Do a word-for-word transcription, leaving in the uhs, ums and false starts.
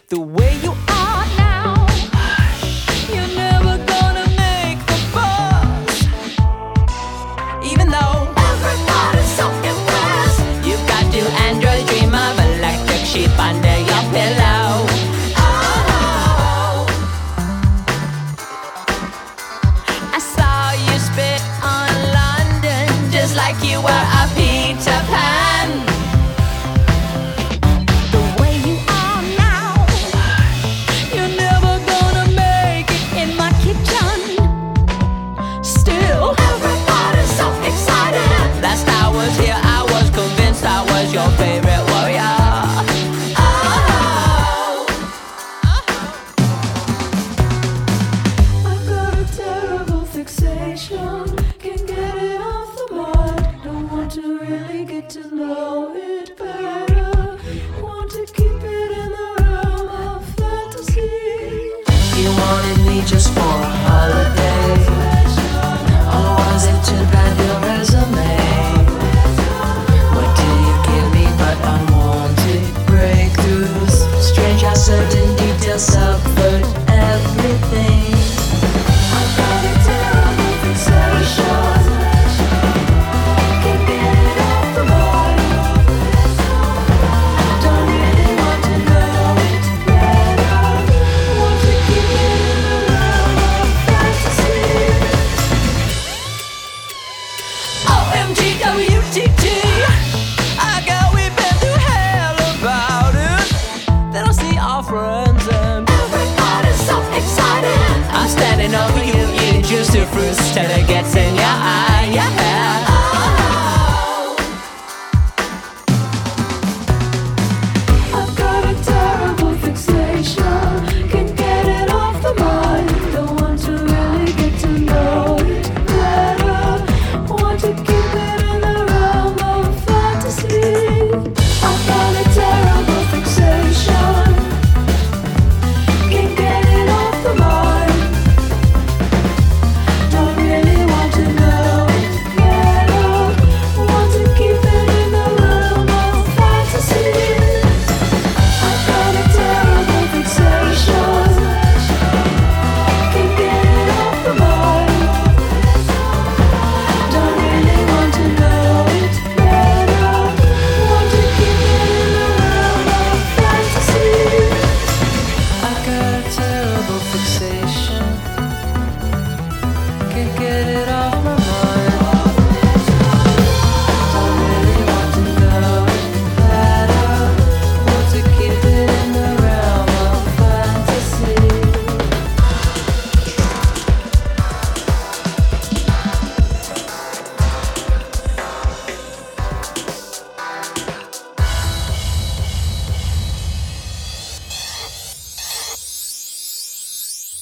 The way you are now, you're never gonna make the buzz. Even though everybody's so impressed, you've got your android dream of electric sheep under your pillow. Oh, I saw you spit on London just like you were a Peter Pan. Your favorite warrior. Oh, I've got a terrible fixation, can't get it off the mind. Don't want to really get to know it better. Want to keep it in the realm of fantasy. You wanted me just for a holiday, or was it to grab your resume? Strange how certain details subvert everything. I've got a terrible fixation, can't get it off the mind. Don't really want to know it better. Want to keep it in the realm of fantasy. O M G W T T, I got we've been through hell about it. They don't see our friends and Everybody's so excited. I'm standing over you, eating juicy fruits till it gets in your eye. Yeah.